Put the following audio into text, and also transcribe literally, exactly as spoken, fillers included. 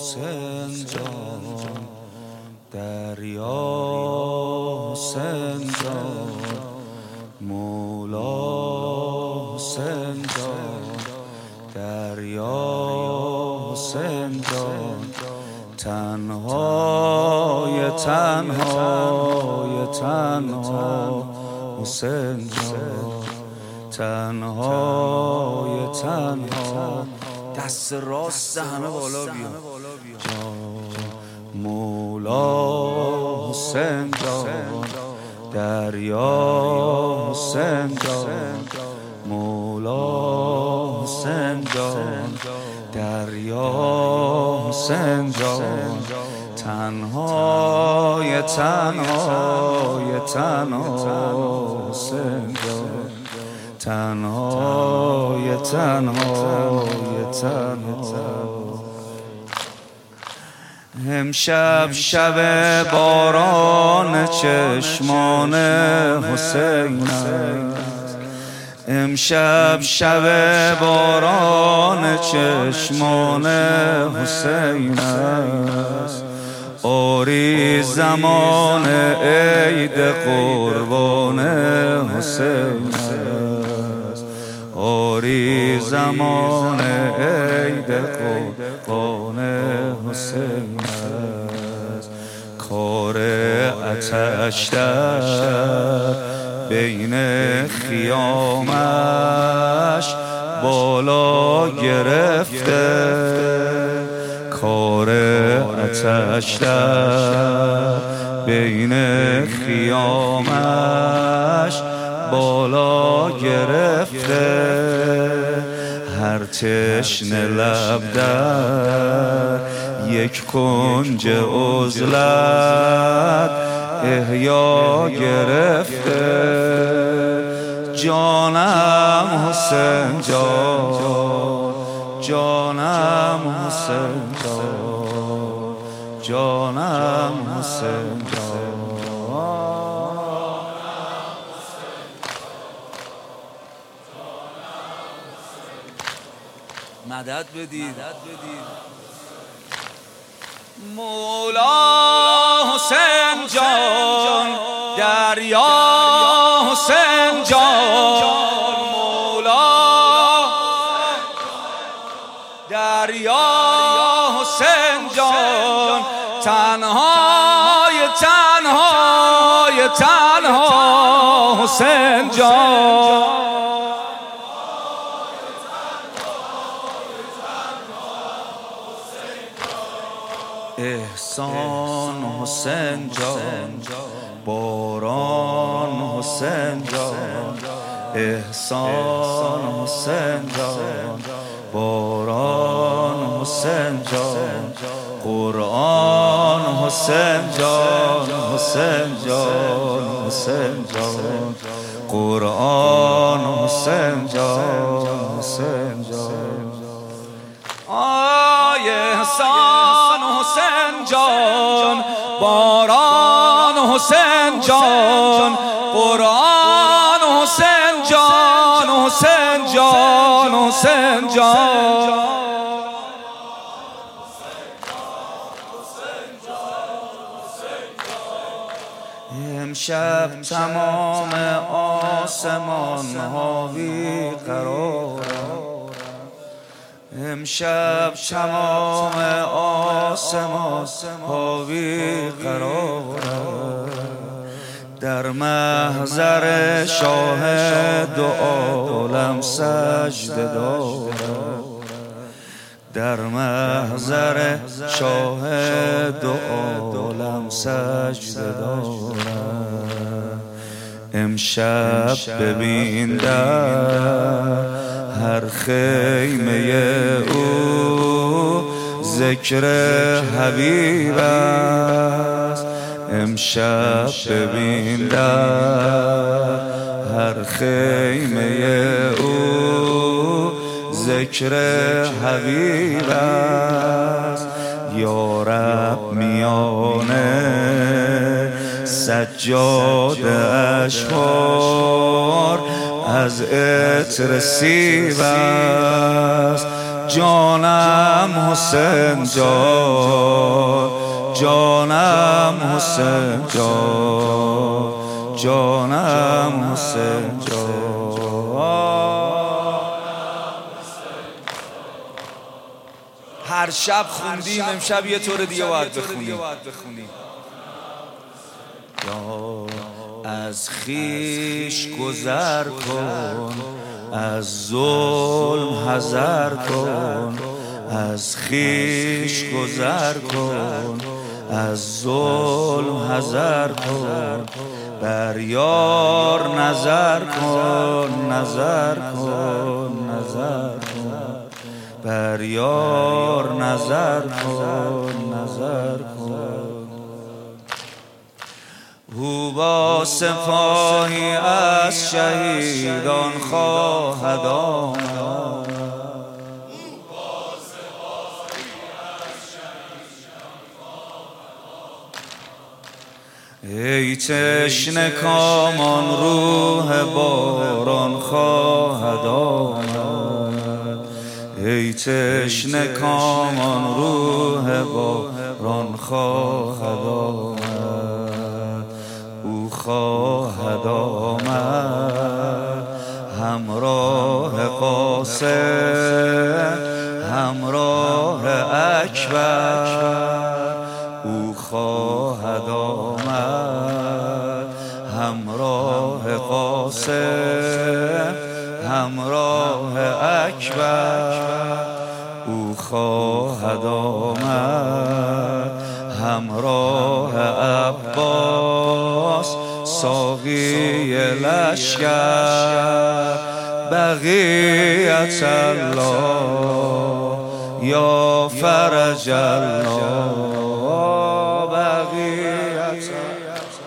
حسین جان، دریا حسین جان، مولا حسین جان، دریا حسین جان، تنهای تنهای تنها حسین جان، تنهای تنها. دست راست همه بالا بیا. مولا حسین جان، دریا حسین جان، مولا حسین جان، دریا حسین جان، تنهای تنهای تنها حسین جان، تنهای تنهای تنها. امشب شب باران چشمان حسین است، امشب شب باران چشمان حسین است. آری زمان عید قربان حسین است، آری زمان عید قربان حسین است. کار آتش در بین خیامش بالا گرفته، کار آتش در بین خیامش بالا گرفته. هر تشنه لب در یک کنج عزلت احیا گرفته. جانم حسین جان، جانم حسین جان، جانم حسین جان. مدد بدید. مولا حسین جان، دریا حسین جان، مولا دریا حسین جان، تنهای تنهای تنها حسین جان. احسان حسین جان، باران حسین جان، احسان حسین جان، باران حسین جان، قرآن حسین جان، حسین جان، حسین جان، قرآن حسین جان، حسین جان. آی احسان حسین جان، باران حسین جان، قرآن حسین جان، حسین جان، حسین جان. امشب تمام آسمان ها بی قرارند، امشب تمام آسمان ها بی قرارند. در محضر شاهد دو عالم سجده دارند، در محضر شاهد دو عالم سجده دارند. امشب ببین در هر خیمه او ذکر حبیب است. امشب ببین در هر خیمه او ذکر حبیب است. یا رب میانه سجاده اشعار از عطر سیب است. جانم حسین جان، جانم حسین جان، جانم حسین جان. هر شب خوندیم، امشب یه طور دیگه باید بخونیم. از خیش گذر کن، از ظلم حذر کن، از خیش گذر کن، از ظلم حذر کن. بر یار نظر کن، نظر کن، نظر کن. بر یار نظر کن، نظر کن. او با سپاهی از شهیدان خواهد آمد، ای تشنه کامان روح باران خواهد آمد، ای تشنه کامان روح باران خواهد آمد. او خواهد آمد همراه قاسم، همراه اکبر. او خواهد آمد همراه قاسم، همراه اکبر. او خواهد آمد همراه عباس، ساقی لشکر. بقیت الله یا فرج الله، بقیت الله.